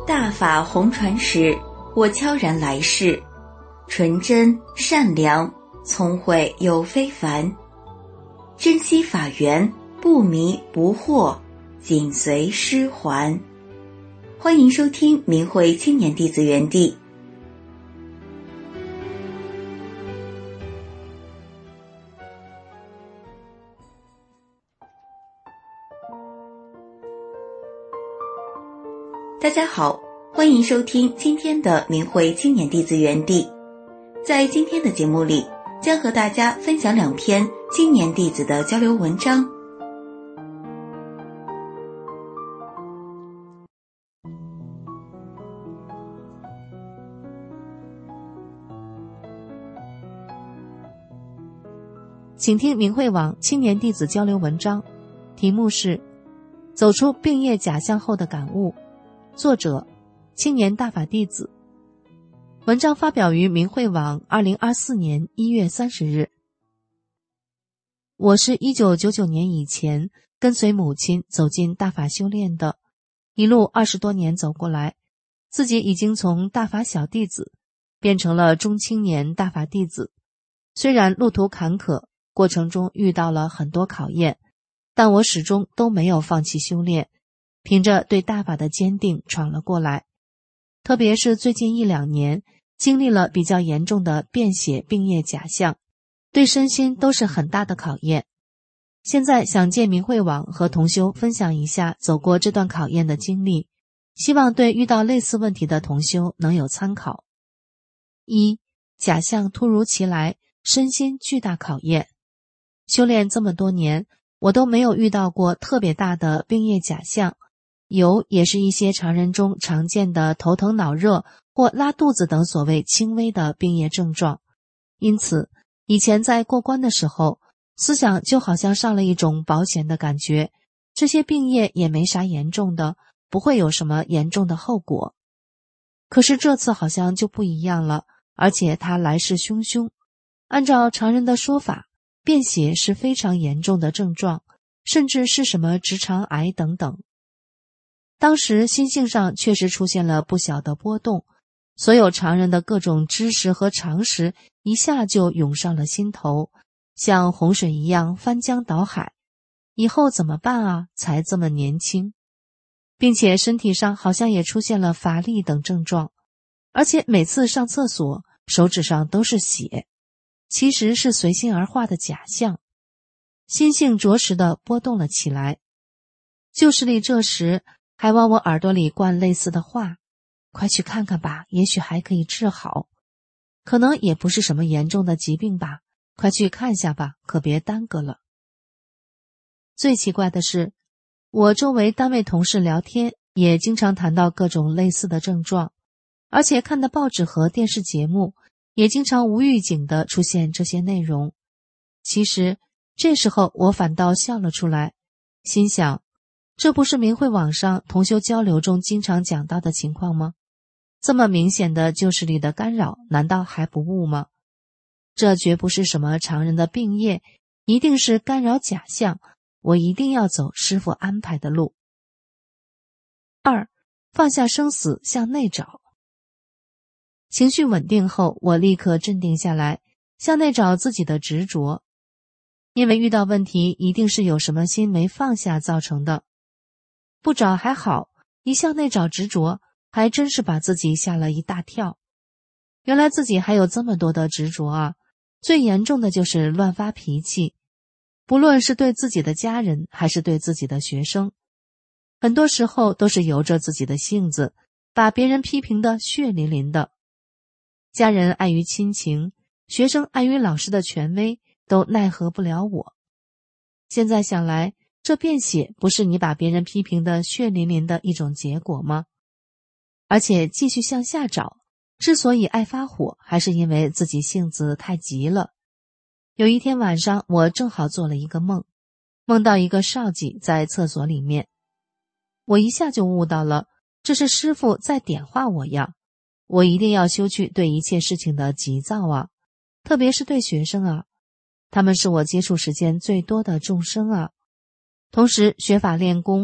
大法红传时，我悄然来世，纯真善良，聪慧又非凡，珍惜法缘，不迷不惑，紧随师还。欢迎收听明慧青年弟子园地。大家好，欢迎收听今天的明慧青年弟子园地。在今天的节目里，将和大家分享2篇青年弟子的交流文章。 请听明慧网青年弟子交流文章，题目是走出病业假象后的感悟，作者青年大法弟子。文章发表于明慧网2024年1月30日。我是1999年以前跟随母亲走进大法修炼的，一路20多年走过来，自己已经从大法小弟子变成了中青年大法弟子。虽然路途坎坷，过程中遇到了很多考验，但我始终都没有放弃修炼，凭着对大法的坚定闯了过来。特别是最近1-2年，经历了比较严重的便血病业假象，对身心都是很大的考验。现在想借明慧网和同修分享一下走过这段考验的经历，希望对遇到类似问题的同修能有参考。1. 假象突如其来，身心巨大考验。修炼这么多年，我都没有遇到过特别大的病业假象，有也是一些常人中常见的头疼脑热或拉肚子等所谓轻微的病业症状。因此以前在过关的时候，思想就好像上了一种保险的感觉，这些病业也没啥严重的，不会有什么严重的后果。可是这次好像就不一样了，而且它来势汹汹。按照常人的说法，便血是非常严重的症状，甚至是什么直肠癌等等。当时心性上确实出现了不小的波动，所有常人的各种知识和常识一下就涌上了心头，像洪水一样翻江倒海。以后怎么办啊？才这么年轻，并且身体上好像也出现了乏力等症状，而且每次上厕所手指上都是血，其实是随心而化的假象。心性着实的波动了起来。旧势力这时还往我耳朵里灌类似的话，快去看看吧，也许还可以治好，可能也不是什么严重的疾病吧，快去看下吧，可别耽搁了。最奇怪的是，我周围单位同事聊天也经常谈到各种类似的症状，而且看的报纸和电视节目也经常无预警地出现这些内容。其实这时候我反倒笑了出来，心想，这不是明慧网上同修交流中经常讲到的情况吗？这么明显的旧势力的干扰，难道还不悟吗？这绝不是什么常人的病业，一定是干扰假象，我一定要走师父安排的路。2. 放下生死向内找。情绪稳定后，我立刻镇定下来，向内找自己的执着。因为遇到问题一定是有什么心没放下造成的，不找还好，一向内找执着，还真是把自己吓了一大跳。原来自己还有这么多的执着啊！最严重的就是乱发脾气，不论是对自己的家人还是对自己的学生，很多时候都是由着自己的性子，把别人批评得血淋淋的。家人碍于亲情，学生碍于老师的权威，都奈何不了我。现在想来，这便血不是你把别人批评的血淋淋的一种结果吗？而且继续向下找，之所以爱发火，还是因为自己性子太急了。有一天晚上，我正好做了一个梦，梦到一个少妓在厕所里面，我一下就悟到了，这是师父在点化我呀，我一定要修去对一切事情的急躁啊，特别是对学生啊，他们是我接触时间最多的众生啊。同时学法练功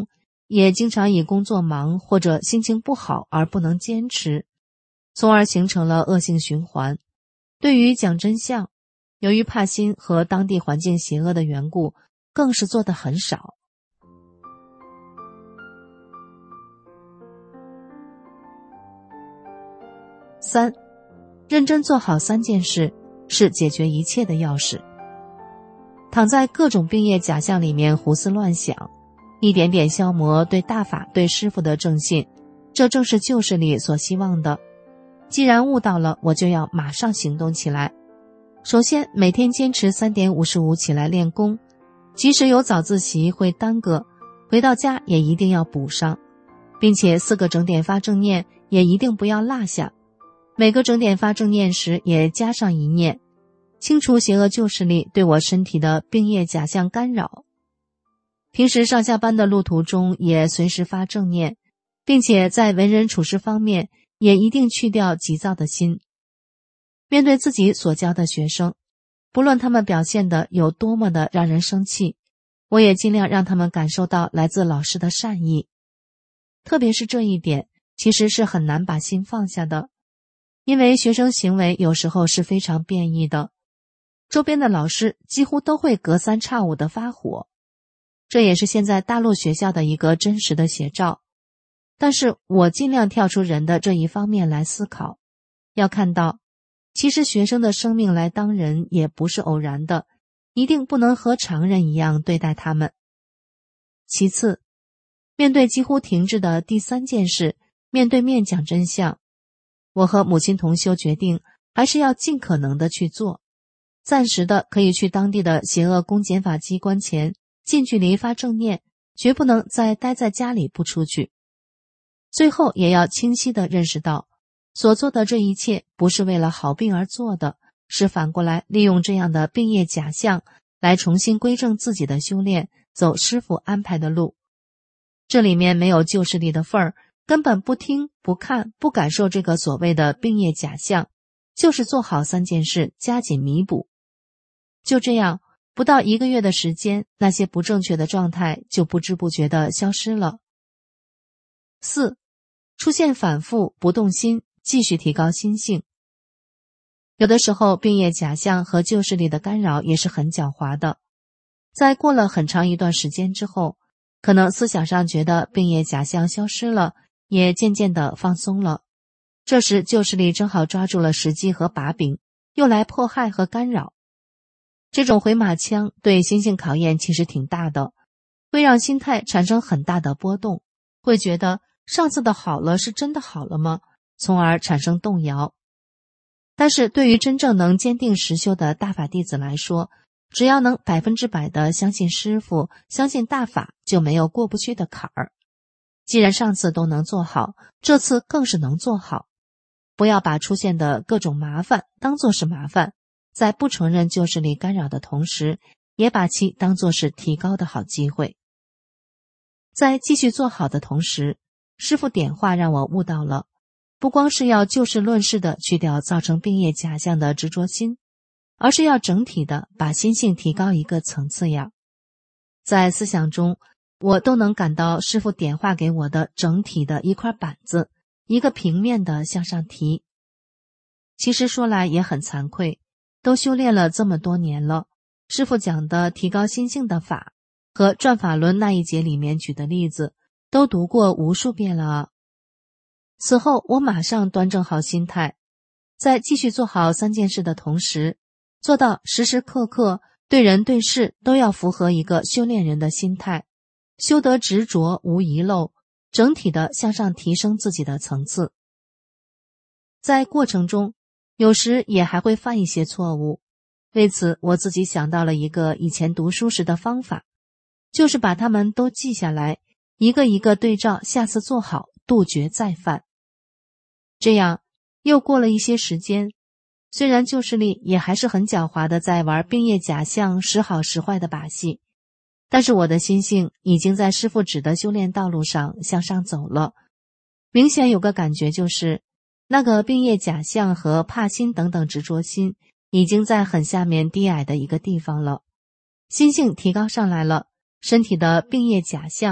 也经常以工作忙或者心情不好而不能坚持，从而形成了恶性循环。对于讲真相，由于怕心和当地环境邪恶的缘故，更是做得很少。3. 认真做好3件事是解决一切的钥匙。躺在各种病业假象里面胡思乱想，一点点消磨对大法对师父的正信，这正是旧势力所希望的。既然悟到了，我就要马上行动起来。首先，每天坚持3点55起来练功，即使有早自习会耽搁，回到家也一定要补上，并且4个整点发正念也一定不要落下。每个整点发正念时也加上一念，清除邪恶旧势力对我身体的病业假象干扰。平时上下班的路途中也随时发正念，并且在为人处事方面也一定去掉急躁的心。面对自己所教的学生，不论他们表现的有多么的让人生气，我也尽量让他们感受到来自老师的善意。特别是这一点，其实是很难把心放下的，因为学生行为有时候是非常变异的，周边的老师几乎都会隔三差五的发火，这也是现在大陆学校的一个真实的写照。但是我尽量跳出人的这一方面来思考，要看到其实学生的生命来当人也不是偶然的，一定不能和常人一样对待他们。其次，面对几乎停滞的第3件事，面对面讲真相，我和母亲同修决定还是要尽可能的去做。暂时的可以去当地的邪恶公检法机关前近距离发正念，绝不能再待在家里不出去。最后也要清晰地认识到，所做的这一切不是为了好病而做的，是反过来利用这样的病业假象来重新归正自己的修炼，走师父安排的路。这里面没有旧势力的份儿，根本不听不看不感受这个所谓的病业假象，就是做好3件事，加紧弥补。就这样，不到1个月的时间，那些不正确的状态就不知不觉地消失了。4. 出现反复不动心，继续提高心性。有的时候病业假象和旧势力的干扰也是很狡猾的，在过了很长一段时间之后，可能思想上觉得病业假象消失了，也渐渐地放松了。这时旧势力正好抓住了时机和把柄，又来迫害和干扰。这种回马枪对心性考验其实挺大的，会让心态产生很大的波动，会觉得上次的好了是真的好了吗？从而产生动摇。但是对于真正能坚定实修的大法弟子来说，只要能100%的相信师父，相信大法，就没有过不去的坎儿。既然上次都能做好，这次更是能做好。不要把出现的各种麻烦当作是麻烦，在不承认旧势力干扰的同时，也把其当作是提高的好机会。在继续做好的同时，师父点化让我悟到了，不光是要就事论事的去掉造成病业假象的执着心，而是要整体的把心性提高一个层次呀。在思想中，我都能感到师父点化给我的整体的一块板子，一个平面的向上提。其实说来也很惭愧，都修炼了这么多年了，师父讲的提高心性的法和转法轮那一节里面举的例子都读过无数遍了啊。此后我马上端正好心态，在继续做好3件事的同时，做到时时刻刻对人对事都要符合一个修炼人的心态，修得执着无遗漏，整体的向上提升自己的层次。在过程中有时也还会犯一些错误，为此我自己想到了一个以前读书时的方法，就是把它们都记下来，一个一个对照，下次做好，杜绝再犯。这样又过了一些时间，虽然旧势力也还是很狡猾的在玩病业假象时好时坏的把戏，但是我的心性已经在师父指的修炼道路上向上走了。明显有个感觉，就是那个病业假象和怕心等等执着心已经在很下面低矮的一个地方了，心性提高上来了，身体的病业假象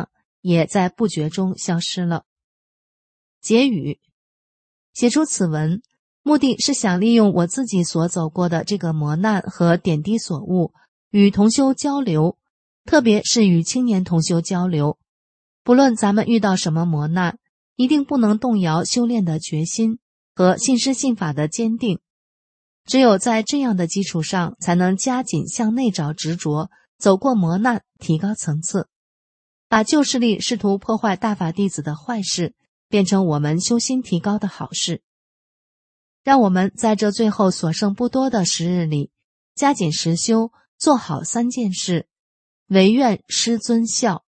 也在不觉中消失了。结语：写出此文，目的是想利用我自己所走过的这个磨难和点滴所悟，与同修交流，特别是与青年同修交流。不论咱们遇到什么磨难，一定不能动摇修炼的决心和信师信法的坚定。只有在这样的基础上，才能加紧向内找执着，走过磨难，提高层次，把旧势力试图破坏大法弟子的坏事，变成我们修心提高的好事。让我们在这最后所剩不多的时日里，加紧实修，做好3件事，唯愿师尊孝。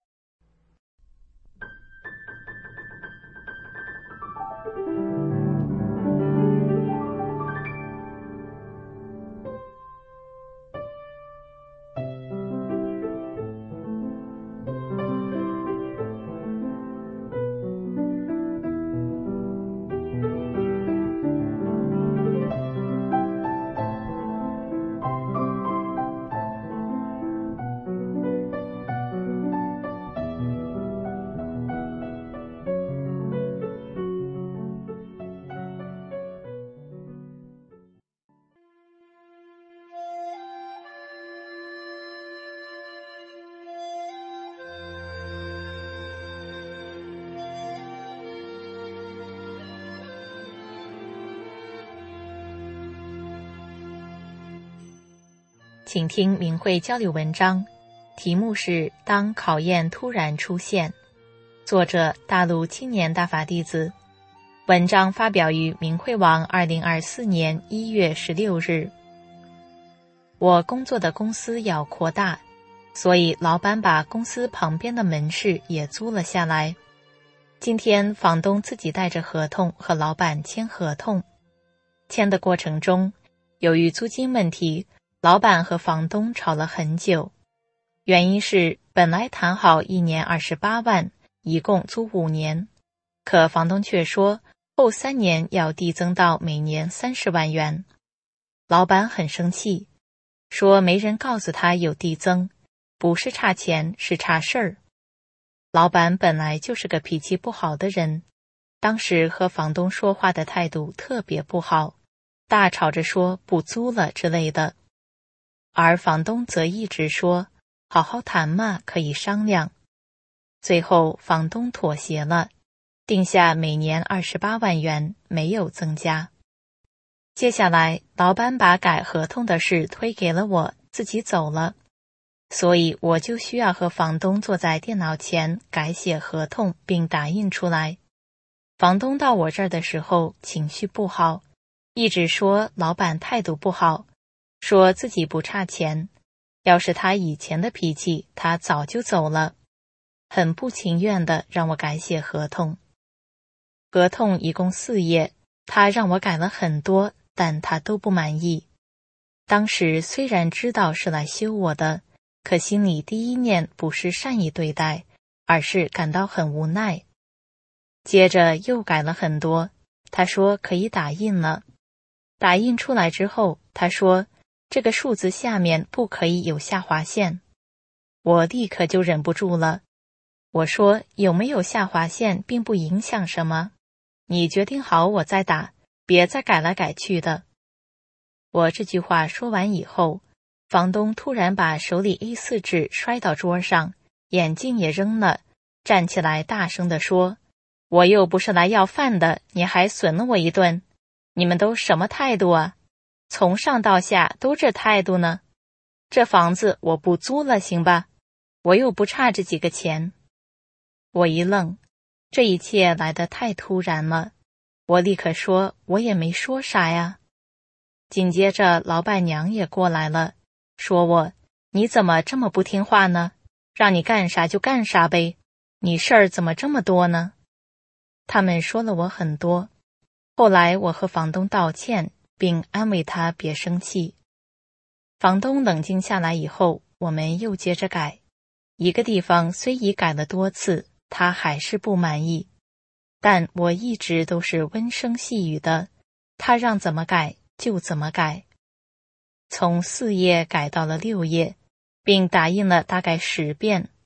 请听明慧交流文章，题目是当考验突然出现，作者大陆青年大法弟子。文章发表于明慧网2024年1月16日。我工作的公司要扩大，所以老板把公司旁边的门市也租了下来。今天房东自己带着合同和老板签合同，签的过程中，由于租金问题，老板和房东吵了很久。原因是本来谈好1年28万，一共租5年，可房东却说后3年要递增到每年30万元。老板很生气，说没人告诉他有递增，不是差钱，是差事儿。老板本来就是个脾气不好的人，当时和房东说话的态度特别不好，大吵着说不租了之类的。而房东则一直说好好谈嘛，可以商量。最后房东妥协了，定下每年28万元，没有增加。接下来老板把改合同的事推给了我，自己走了，所以我就需要和房东坐在电脑前改写合同并打印出来。房东到我这儿的时候情绪不好，一直说老板态度不好，说自己不差钱，要是他以前的脾气，他早就走了，很不情愿地让我改写合同。合同一共4页，他让我改了很多，但他都不满意。当时虽然知道是来修我的，可心里第一念不是善意对待，而是感到很无奈。接着又改了很多，他说可以打印了。打印出来之后，他说这个数字下面不可以有下划线。我立刻就忍不住了，我说有没有下划线并不影响什么，你决定好我再打，别再改来改去的。我这句话说完以后，房东突然把手里 A4 纸摔到桌上，眼镜也扔了，站起来大声地说，我又不是来要饭的，你还损了我一顿，你们都什么态度啊？从上到下都这态度呢？这房子我不租了行吧？我又不差这几个钱。我一愣，这一切来得太突然了，我立刻说我也没说啥呀。紧接着老板娘也过来了，说我，你怎么这么不听话呢？让你干啥就干啥呗，你事儿怎么这么多呢？他们说了我很多，后来我和房东道歉，并安慰他别生气。房东冷静下来以后，我们又接着改。一个地方虽已改了多次，他还是不满意，但我一直都是温声细语的，他让怎么改就怎么改。从4页改到了6页，并打印了大概10遍。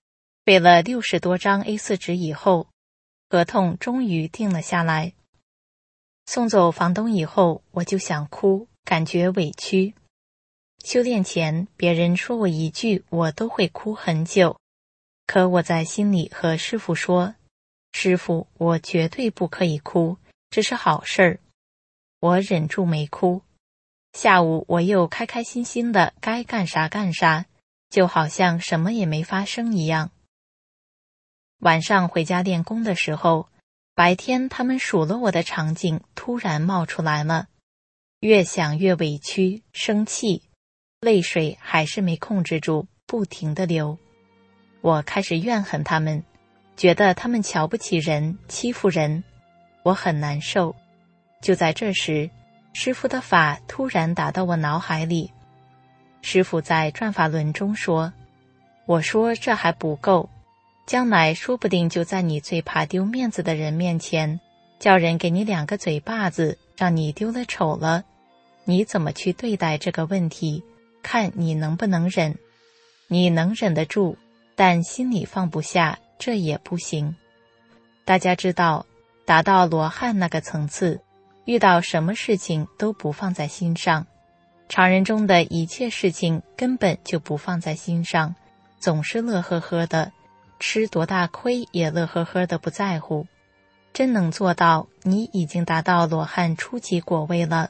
背了60多张 A4 纸以后，合同终于定了下来。送走房东以后，我就想哭，感觉委屈。修炼前，别人说我一句，我都会哭很久。可我在心里和师父说，师父，我绝对不可以哭，这是好事儿。我忍住没哭。下午我又开开心心的该干啥干啥，就好像什么也没发生一样。晚上回家练功的时候，白天他们数落我的场景突然冒出来了，越想越委屈，生气，泪水还是没控制住，不停地流。我开始怨恨他们，觉得他们瞧不起人，欺负人，我很难受。就在这时，师父的法突然打到我脑海里。师父在转法轮中说，我说这还不够，将来说不定就在你最怕丢面子的人面前，叫人给你2个嘴巴子，让你丢了丑了，你怎么去对待这个问题，看你能不能忍。你能忍得住，但心里放不下，这也不行。大家知道，达到罗汉那个层次，遇到什么事情都不放在心上，常人中的一切事情根本就不放在心上，总是乐呵呵的，吃多大亏也乐呵呵的不在乎。真能做到，你已经达到罗汉初级果位了。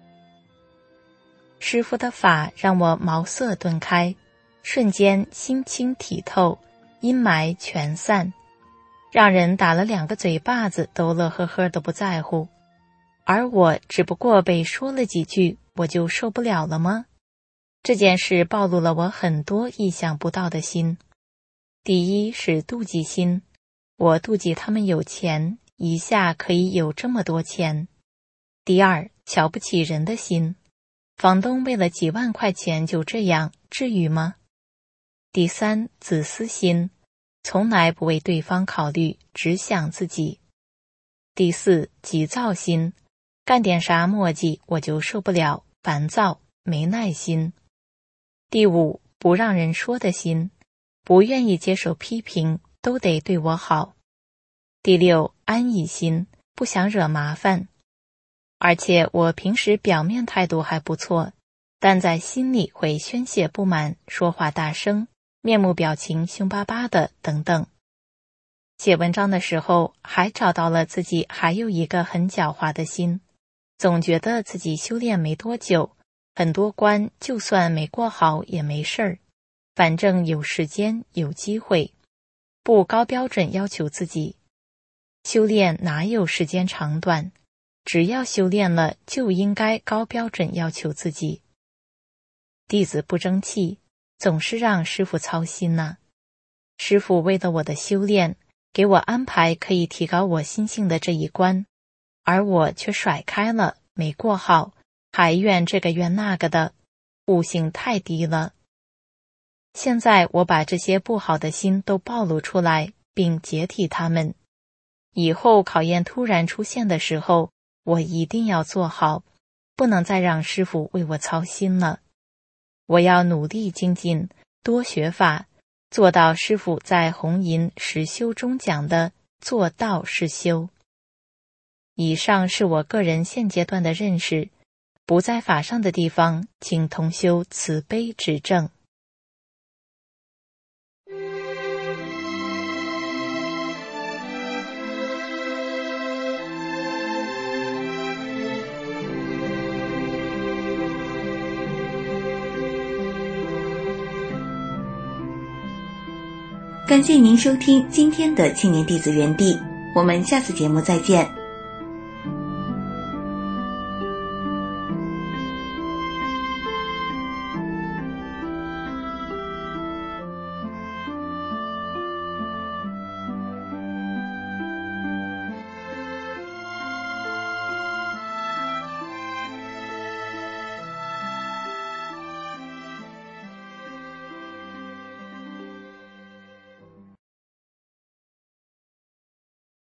师父的法让我茅塞顿开，瞬间心清体透，阴霾全散，让人打了2个嘴巴子都乐呵呵的不在乎。而我只不过被说了几句，我就受不了了吗？这件事暴露了我很多意想不到的心。第一是妒忌心，我妒忌他们有钱，一下可以有这么多钱。第二，瞧不起人的心，房东为了几万块钱就这样，至于吗？第三，自私心，从来不为对方考虑，只想自己。第四，急躁心，干点啥磨叽我就受不了，烦躁，没耐心。第五，不让人说的心，不愿意接受批评，都得对我好。第六，安逸心，不想惹麻烦。而且我平时表面态度还不错，但在心里会宣泄不满，说话大声，面目表情凶巴巴的等等。写文章的时候还找到了自己还有一个很狡猾的心，总觉得自己修炼没多久，很多关就算没过好也没事儿，反正有时间有机会，不高标准要求自己。修炼哪有时间长短，只要修炼了就应该高标准要求自己。弟子不争气，总是让师父操心呐。师父为了我的修炼，给我安排可以提高我心性的这一关，而我却甩开了，没过好，还怨这个怨那个的，悟性太低了。现在我把这些不好的心都暴露出来，并解体它们。以后考验突然出现的时候，我一定要做好，不能再让师父为我操心了。我要努力精进，多学法，做到师父在红银实修中讲的做道是修。以上是我个人现阶段的认识，不在法上的地方，请同修慈悲指正。 感谢您收听今天的青年弟子园地，我们下次节目再见。